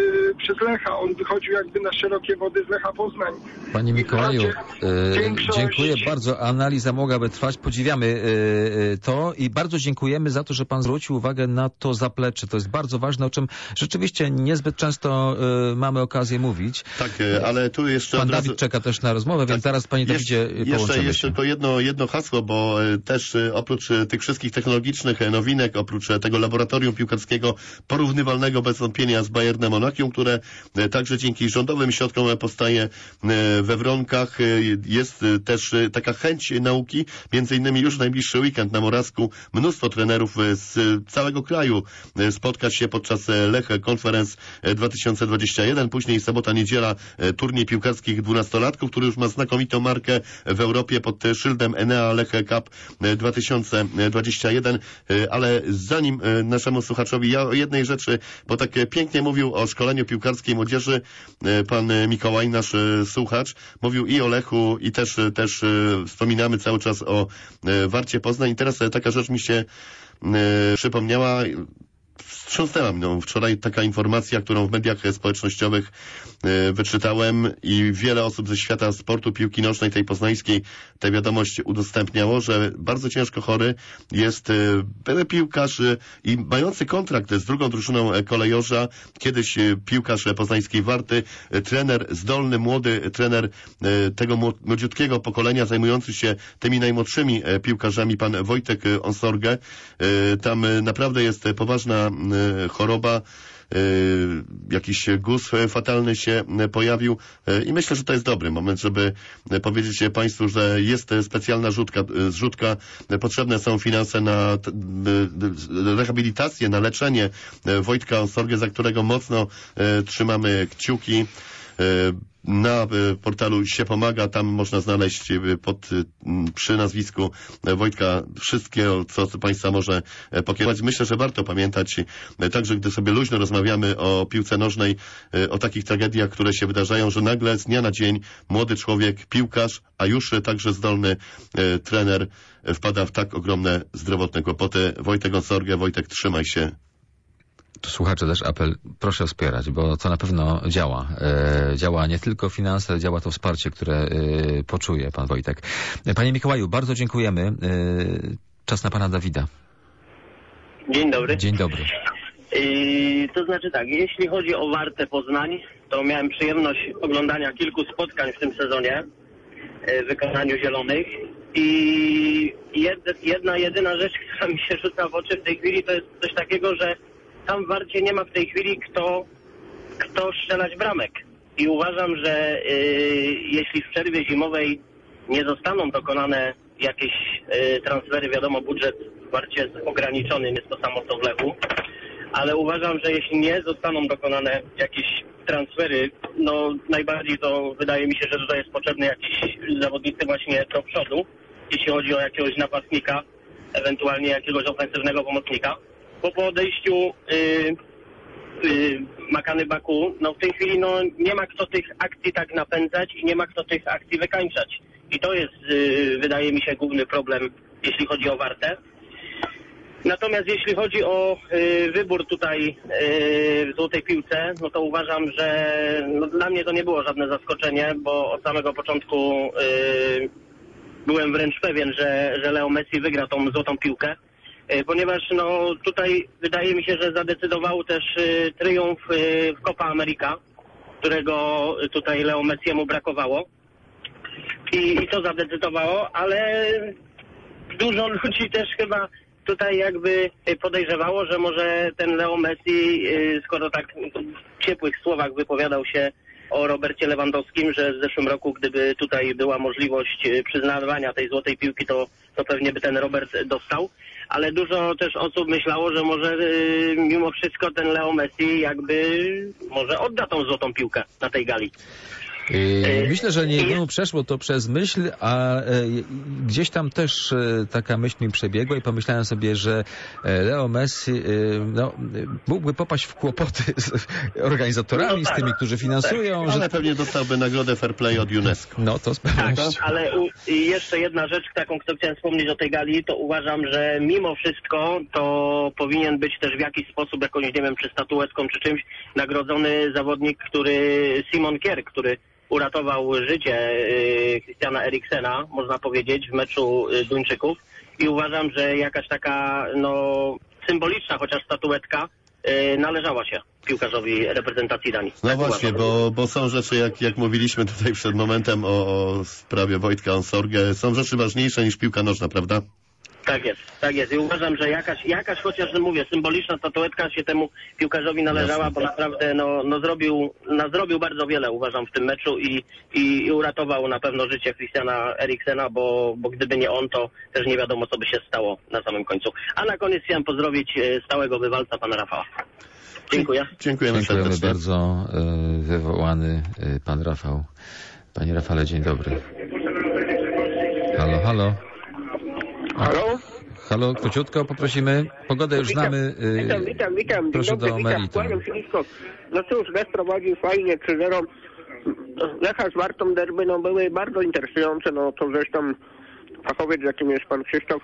przez Lecha. On wychodził jakby na szerokie wody z Lecha Poznań. Panie Mikołaju, I e, większość... dziękuję bardzo. Analiza mogłaby trwać. Podziwiamy e, to i bardzo dziękujemy za to, że pan zwrócił uwagę na to zaplecze. To jest bardzo ważne, o czym rzeczywiście niezbyt często e, mamy okazję mówić. Tak, ale tu jeszcze... Pan od razu... Dawid czeka też na rozmowę, tak, więc zaraz, panie Dawidzie, połączymy jeszcze, się. jeszcze tylko jedno, jedno hasło, bo też oprócz tych wszystkich technologicznych nowinek, oprócz tego laboratorium piłkarskiego porównywalnego bez wątpienia z Bayernem Monachium, które także dzięki rządowym środkom powstaje we Wronkach, jest też taka chęć nauki, między innymi już w najbliższy weekend na Morawsku mnóstwo trenerów z całego kraju spotkać się podczas Lech Conference dwa tysiące dwudziesty pierwszy, później sobota, niedziela turniej piłkarskich dwunastolatków, który już ma znakomitą markę w Europie pod szyldem Enea Lech Cup dwa tysiące dwudziesty pierwszy, ale zanim naszemu słuchaczowi, ja o jednej rzeczy, bo tak pięknie mówił o szkoleniu piłkarskiej młodzieży pan Mikołaj, nasz słuchacz, mówił i o Lechu, i też, też wspominamy cały czas o Warcie Poznań. I teraz taka rzecz mi się przypomniała, wstrząsnęła mną wczoraj taka informacja, którą w mediach społecznościowych y, wyczytałem i wiele osób ze świata sportu, piłki nożnej, tej poznańskiej, tę wiadomość udostępniało, że bardzo ciężko chory jest y, były piłkarz y, i mający kontrakt z drugą drużyną kolejorza, kiedyś y, piłkarz poznańskiej Warty, y, trener zdolny, młody trener y, tego młodziutkiego pokolenia, zajmujący się tymi najmłodszymi y, piłkarzami, pan Wojtek y, Onsorge. Y, tam y, naprawdę jest poważna choroba, jakiś guz fatalny się pojawił i myślę, że to jest dobry moment, żeby powiedzieć Państwu, że jest specjalna rzutka, zrzutka, potrzebne są finanse na rehabilitację, na leczenie Wojtka Onsorge, za którego mocno trzymamy kciuki. Na portalu się pomaga, tam można znaleźć pod, przy nazwisku Wojtka wszystkiego, co, co Państwa może pokierować. Myślę, że warto pamiętać, także gdy sobie luźno rozmawiamy o piłce nożnej, o takich tragediach, które się wydarzają, że nagle z dnia na dzień młody człowiek, piłkarz, a już także zdolny trener wpada w tak ogromne zdrowotne kłopoty. Wojtek Onsorge, Wojtek, trzymaj się. Słuchacze, też apel, proszę wspierać, bo to na pewno działa. E, działa nie tylko finanse, ale działa to wsparcie, które e, poczuje pan Wojtek. Panie Mikołaju, bardzo dziękujemy. E, czas na pana Dawida. Dzień dobry. Dzień dobry. Yy, to znaczy tak, jeśli chodzi o Wartę Poznań, to miałem przyjemność oglądania kilku spotkań w tym sezonie yy, w wykonaniu Zielonych i jedna, jedna jedyna rzecz, która mi się rzuca w oczy w tej chwili, to jest coś takiego, że tam w Warcie nie ma w tej chwili kto, kto strzelać bramek. I uważam, że yy, jeśli w przerwie zimowej nie zostaną dokonane jakieś yy, transfery, wiadomo, budżet w Warcie jest ograniczony, jest to samo co w Lechu, ale uważam, że jeśli nie zostaną dokonane jakieś transfery, no najbardziej to wydaje mi się, że tutaj jest potrzebny jakiś zawodnicy właśnie do przodu, jeśli chodzi o jakiegoś napastnika, ewentualnie jakiegoś ofensywnego pomocnika. Bo po odejściu yy, yy, Makany Baku, no w tej chwili no, nie ma kto tych akcji tak napędzać i nie ma kto tych akcji wykańczać. I to jest, yy, wydaje mi się, główny problem, jeśli chodzi o Wartę. Natomiast jeśli chodzi o yy, wybór tutaj yy, w złotej piłce, no to uważam, że no, dla mnie to nie było żadne zaskoczenie, bo od samego początku yy, byłem wręcz pewien, że, że Leo Messi wygra tą złotą piłkę. Ponieważ no tutaj wydaje mi się, że zadecydował też y, triumf y, w Copa America, którego tutaj Leo Messiemu brakowało. I, I to zadecydowało, ale dużo ludzi też chyba tutaj jakby podejrzewało, że może ten Leo Messi, y, skoro tak w ciepłych słowach wypowiadał się o Robercie Lewandowskim, że w zeszłym roku, gdyby tutaj była możliwość przyznawania tej złotej piłki, to, to pewnie by ten Robert dostał. Ale dużo też osób myślało, że może y, mimo wszystko ten Leo Messi jakby może odda tą złotą piłkę na tej gali. Yy, myślę, że nie przeszło to przez myśl, a e, gdzieś tam też e, taka myśl mi przebiegła i pomyślałem sobie, że e, Leo Messi e, no, mógłby popaść w kłopoty z organizatorami, z tymi, którzy finansują. Ale że... pewnie dostałby nagrodę Fair Play od UNESCO. No to z Tak, pewnością. ale u, i jeszcze jedna rzecz, taką, którą chciałem wspomnieć o tej gali, to uważam, że mimo wszystko to powinien być też w jakiś sposób, jakąś, nie wiem, czy statuetką, czy czymś, nagrodzony zawodnik, który, Simon Kjær, który uratował życie y, Christiana Eriksena, można powiedzieć, w meczu y, Duńczyków. I uważam, że jakaś taka, no, symboliczna chociaż statuetka y, należała się piłkarzowi reprezentacji Danii. No Tak właśnie, uważam. bo, bo są rzeczy, jak, jak mówiliśmy tutaj przed momentem o, o sprawie Wojtka Onsorge, są rzeczy ważniejsze niż piłka nożna, prawda? Tak jest, tak jest. I uważam, że jakaś, jakaś chociaż, że mówię, symboliczna statuetka się temu piłkarzowi należała, Jasne. bo naprawdę no, no zrobił, no zrobił bardzo wiele, uważam, w tym meczu i, i, i uratował na pewno życie Christiana Eriksena, bo, bo gdyby nie on, to też nie wiadomo, co by się stało na samym końcu. A na koniec chciałem pozdrowić e, stałego bywalca, pana Rafała. Dziękuję. Dziękujemy, Dziękujemy serdecznie. bardzo. e, Wywołany e, pan Rafał. Panie Rafale, dzień dobry. Halo, halo. Halo? Halo, króciutko poprosimy. Pogodę już Witam, znamy. y, witam, witam, witam. Dzień Proszę dobry, do witam. meritum. Kłaniam się nisko. No cóż, Lech prowadzi fajnie trzy zero. Lecha z Wartą derby, no były bardzo interesujące, no to zresztą fachowiec, jakim jest pan Krzysztof,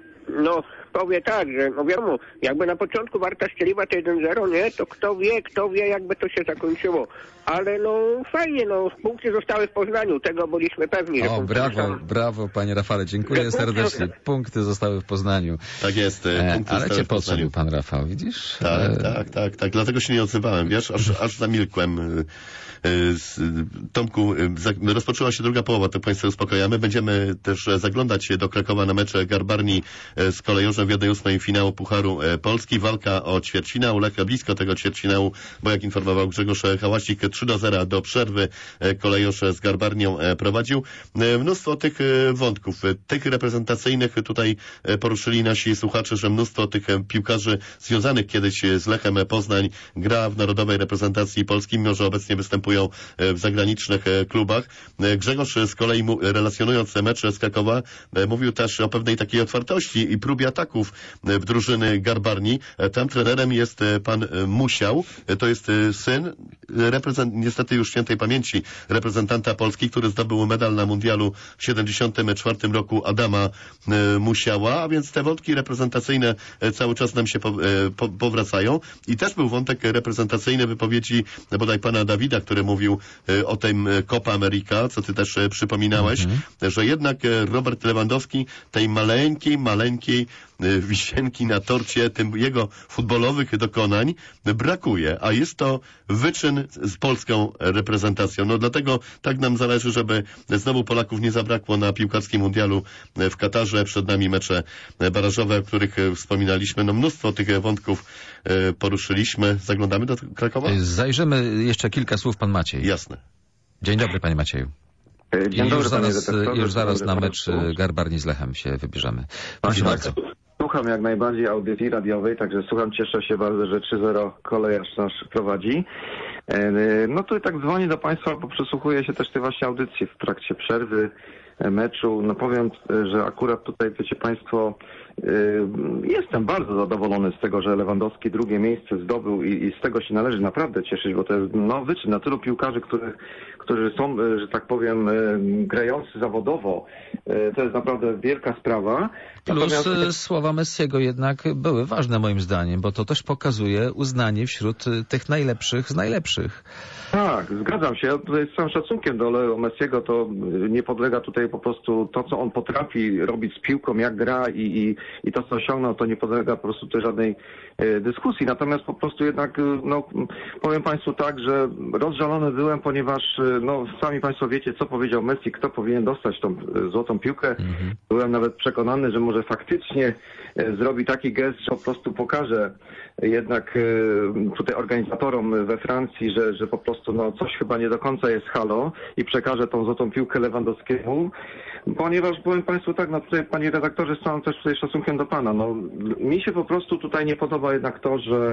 no powie tak, że no wiadomo, jakby na początku Warta strzeliła to jeden zero, nie, to kto wie, kto wie, jakby to się zakończyło. Ale no fajnie, no punkty zostały w Poznaniu, tego byliśmy pewni. Że O, punkty brawo, zostały. brawo, panie Rafale, dziękuję Że punkty serdecznie. zostały. Punkty zostały w Poznaniu. Tak jest. e, E, punkty ale zostały cię w Poznaniu. podszedł pan Rafał, widzisz? Tak, E, tak, tak, tak. Dlatego się nie odzywałem, wiesz, aż, aż zamilkłem. Y, y, z- Tomku, y, za- rozpoczęła się druga połowa, to Państwa uspokajamy. Będziemy też e, zaglądać do Krakowa na mecze Garbarni e, z Kolejorzem w jednej ósmej finału Pucharu e, Polski. Walka o ćwierćfinał. Lech blisko tego ćwierćfinału, bo jak informował Grzegorz Hałasik, trzy do zera do przerwy e, Kolejorz z Garbarnią e, prowadził. E, Mnóstwo tych e, wątków, e, tych reprezentacyjnych tutaj e, poruszyli nasi słuchacze, że mnóstwo tych e, piłkarzy związanych kiedyś z Lechem Poznań gra w narodowej reprezentacji Polski, mimo że obecnie występują e, w zagranicznych e, klubach. E, Grzegorz z kolei mu, relacjonując mecze z Krakowa e, mówił też o pewnej takiej otwartości i próbie ataków e, w drużyny Garbarni. E, Tam trenerem jest e, pan e, Musiał, e, to jest e, syn, e, reprezent, niestety już świętej pamięci, reprezentanta Polski, który zdobył medal na mundialu w siedemdziesiątym czwartym roku Adama e, Musiała, a więc te wątki reprezentacyjne e, cały czas nam się po, e, po, powracają. I też był wątek reprezentacyjny wypowiedzi bodaj pana Dawida, który mówił e, o tym e, Copa America, co ty też e, przypominałeś, Mhm. że jednak e, Robert Lewandowski tej maleńkiej, maleńkiej e, wisienki na torcie, tym jego futbolowych dokonań brakuje, a jest to wyczyn z polską reprezentacją. No dlatego tak nam zależy, żeby znowu Polaków nie zabrakło na piłkarskim mundialu w Katarze. Przed nami mecze barażowe, o których e, wspominaliśmy. No mnóstwo tych wątków e, poruszyliśmy. Zaglądamy do Krakowa? Zajrzymy jeszcze kilka słów, pan Maciej. Jasne. Dzień dobry, panie Macieju. I Dzień dobry, już panie zaraz, redaktorze. już zaraz Dzień na dobry mecz państwu. Garbarni z Lechem się wybierzemy. Proszę Tak, bardzo. Słucham jak najbardziej audycji radiowej, także słucham, cieszę się bardzo, że trzy zero kolejarz nasz prowadzi. E, No to tak dzwonię do Państwa, bo przysłuchuję się też tej właśnie audycji w trakcie przerwy e, meczu. No powiem, e, że akurat tutaj, wiecie Państwo, e, jestem bardzo zadowolony z tego, że Lewandowski drugie miejsce zdobył i, i z tego się należy naprawdę cieszyć, bo to jest no, wyczyn na tylu piłkarzy, których, którzy są, e, że tak powiem, e, grający zawodowo. E, To jest naprawdę wielka sprawa. Plus Natomiast- e, słowa Messiego jednak były ważne moim zdaniem, bo to też pokazuje uznanie wśród e, tych najlepszych z najlepszych. Tak, zgadzam się. Ja tutaj z całym szacunkiem do Leo Messiego to nie podlega tutaj po prostu to, co on potrafi robić z piłką, jak gra i, i, i to, co osiągnął, to nie podlega po prostu tutaj żadnej e, dyskusji. Natomiast po prostu jednak, e, no, powiem Państwu tak, że rozżalony byłem, ponieważ e, no, sami Państwo wiecie, co powiedział Messi, kto powinien dostać tą e, złotą piłkę. Mhm. Byłem nawet przekonany, że może faktycznie e, zrobi taki gest, że po prostu pokaże jednak e, tutaj organizatorom we Francji, że, że po prostu no, coś chyba nie do końca jest halo i przekaże tą złotą piłkę Lewandowskiemu, ponieważ powiem Państwu tak, no tutaj panie redaktorze, z całym też tutaj szacunkiem do Pana, no mi się po prostu tutaj nie podoba jednak to, że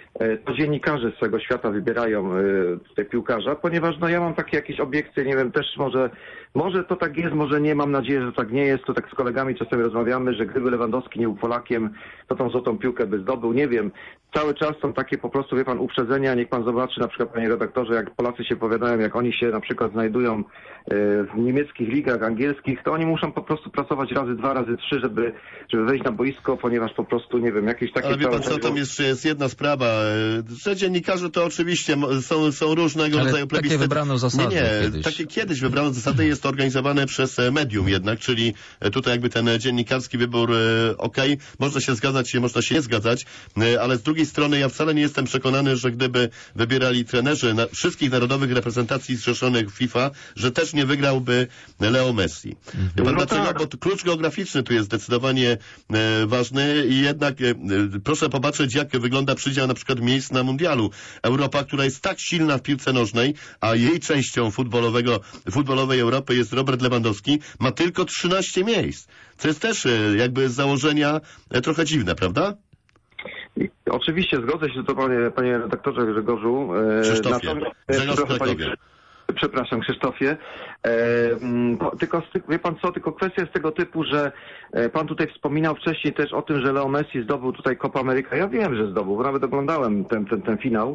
to dziennikarze z całego świata wybierają tutaj piłkarza, ponieważ no ja mam takie jakieś obiekcje, nie wiem, też może, może to tak jest, może nie, mam nadzieję, że tak nie jest, to tak z kolegami czasami rozmawiamy, że gdyby Lewandowski nie był Polakiem, to tą złotą piłkę by zdobył, nie wiem. Cały czas są takie po prostu, wie pan, uprzedzenia, niech pan zobaczy na przykład, panie redaktorze, jak Polacy się powiadają, jak oni się na przykład znajdują w niemieckich ligach, angielskich, to oni muszą po prostu pracować razy dwa, razy trzy, żeby, żeby wejść na boisko, ponieważ po prostu, nie wiem, jakieś takie... Ale wie pan co, tam jeszcze jest jedna sprawa, że dziennikarze to oczywiście są, są różnego ale rodzaju plebiscyty. takie wybrano zasady Nie, nie, kiedyś. Takie kiedyś wybrano zasady, jest to organizowane przez medium jednak, czyli tutaj jakby ten dziennikarski wybór, okej, okay, można się zgadzać, można się nie zgadzać, ale z drugiej strony ja wcale nie jestem przekonany, że gdyby wybierali trenerzy na wszystkich narodowych reprezentacji zrzeszonych w FIFA, że też nie wygrałby Leo Messi. Mhm. Wie pan no dlaczego? tak. Bo klucz geograficzny tu jest zdecydowanie e, ważny i jednak e, proszę popatrzeć, jak wygląda przydział na przykład miejsc na mundialu. Europa, która jest tak silna w piłce nożnej, a jej częścią futbolowego, futbolowej Europy jest Robert Lewandowski, ma tylko trzynaście miejsc. Co jest też e, jakby z założenia e, trochę dziwne, prawda? I oczywiście zgodzę się z to, panie, panie redaktorze Grzegorzu. Krzysztofie. Natomiast- Grzegorz Proszę, panie Krakowie. Przepraszam, Krzysztofie. E, to, tylko, wie pan co, tylko kwestia jest tego typu, że e, pan tutaj wspominał wcześniej też o tym, że Leo Messi zdobył tutaj Copa America. Ja wiem, że zdobył, bo nawet oglądałem ten, ten, ten finał,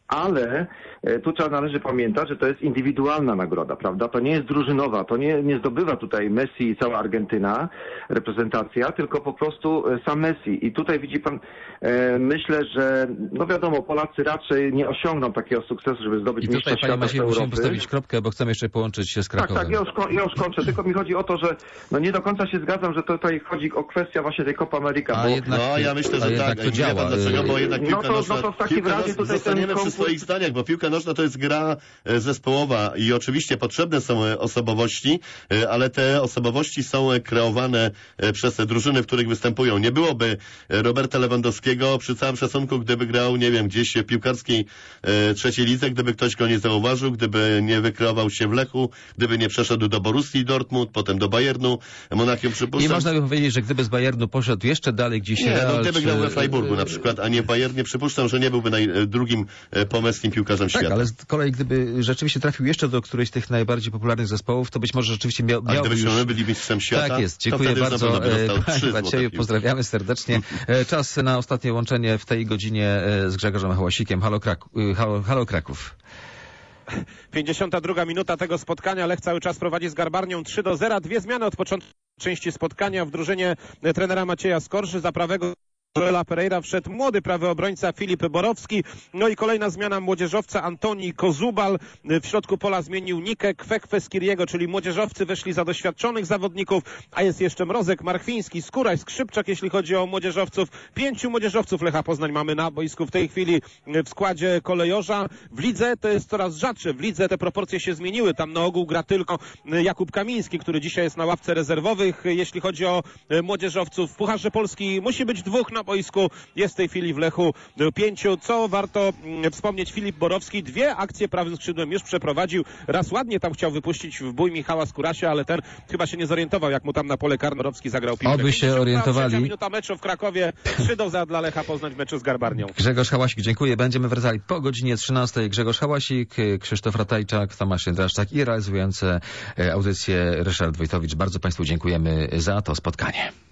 ale e, tu trzeba należy pamiętać, że to jest indywidualna nagroda, prawda? To nie jest drużynowa, to nie, nie zdobywa tutaj Messi i cała Argentyna, reprezentacja, tylko po prostu e, sam Messi. I tutaj widzi pan, e, myślę, że no wiadomo, Polacy raczej nie osiągną takiego sukcesu, żeby zdobyć I tutaj, mistrzostwa panie świata z Macieju, musimy Europy. postawić kropkę, bo chcemy jeszcze połączyć się z Tak, Krakowem. tak, ja już, ko- ja już kończę. Tylko mi chodzi o to, że no nie do końca się zgadzam, że tutaj chodzi o kwestię właśnie tej Copa America. A bo... jednak, No, ja myślę, a że jednak tak. to Nie działa. wiem dlaczego, bo jednak No piłka to- nożna... no to w takim piłka razie nożna, tutaj zostaniemy ten przy konkurs- swoich zdaniach, bo piłka nożna to jest gra e, zespołowa i oczywiście potrzebne są e, osobowości, e, ale te osobowości są e, kreowane e, przez te drużyny, w których występują. Nie byłoby e, Roberta Lewandowskiego przy całym szacunku, gdyby grał, nie wiem, gdzieś w piłkarskiej e, trzeciej lidze, gdyby ktoś go nie zauważył, gdyby nie wykreował się w Lechu, gdyby nie przeszedł do Borussii Dortmund, potem do Bayernu, Monachium I przypuszczam. można by powiedzieć, że gdyby z Bayernu poszedł jeszcze dalej gdzieś Nie, Real, no gdyby czy... grał we Freiburgu na przykład, a nie w Bayernie, przypuszczam, że nie byłby naj, drugim e, pomysłowym piłkarzem Tak, świata. ale z kolei gdyby rzeczywiście trafił jeszcze do którejś z tych najbardziej popularnych zespołów, to być może rzeczywiście miał, A miałby gdybyśmy już... my byli mistrzem świata, Tak jest, to dziękuję wtedy już na bardzo. pewno by dostał E, trzy Panie złote Macieju, piłki. pozdrawiamy serdecznie. E, Czas na ostatnie łączenie w tej godzinie e, z Grzegorzem Hałasikiem. Halo, Krak y, Halo, Halo Kraków. pięćdziesiąta druga minuta tego spotkania. Lech cały czas prowadzi z Garbarnią trzy do zera. Dwie zmiany od początku części spotkania w drużynie trenera Macieja Skorży. Za prawego Joela Pereira wszedł młody prawy obrońca Filip Borowski. No i kolejna zmiana młodzieżowca Antoni Kozubal. W środku pola zmienił Nikę Kwekwe-Skiriego, czyli młodzieżowcy weszli za doświadczonych zawodników, a jest jeszcze Mrozek, Marchwiński, Skóraj, Skrzypczak, jeśli chodzi o młodzieżowców. Pięciu młodzieżowców Lecha Poznań mamy na boisku w tej chwili w składzie kolejorza. W lidze to jest coraz rzadsze. W lidze te proporcje się zmieniły. Tam na ogół gra tylko Jakub Kamiński, który dzisiaj jest na ławce rezerwowych. Jeśli chodzi o młodzieżowców, w Pucharze Polski musi być dwóch na boisku. Jest w tej chwili w Lechu pięciu. Co warto wspomnieć, Filip Borowski dwie akcje prawym skrzydłem już przeprowadził. Raz ładnie tam chciał wypuścić w bój Michała Skórasia, ale ten chyba się nie zorientował, jak mu tam na pole karne Borowski zagrał piłkę. Oby się orientowali. Minuta meczu w Krakowie. trzy do zera dla Lecha Poznań w meczu z Garbarnią. Grzegorz Hałasik, dziękuję. Będziemy wracali po godzinie trzynastej. Grzegorz Hałasik, Krzysztof Ratajczak, Tomasz Jędraszczak i realizujący audycję Ryszard Wojtowicz. Bardzo Państwu dziękujemy za to spotkanie.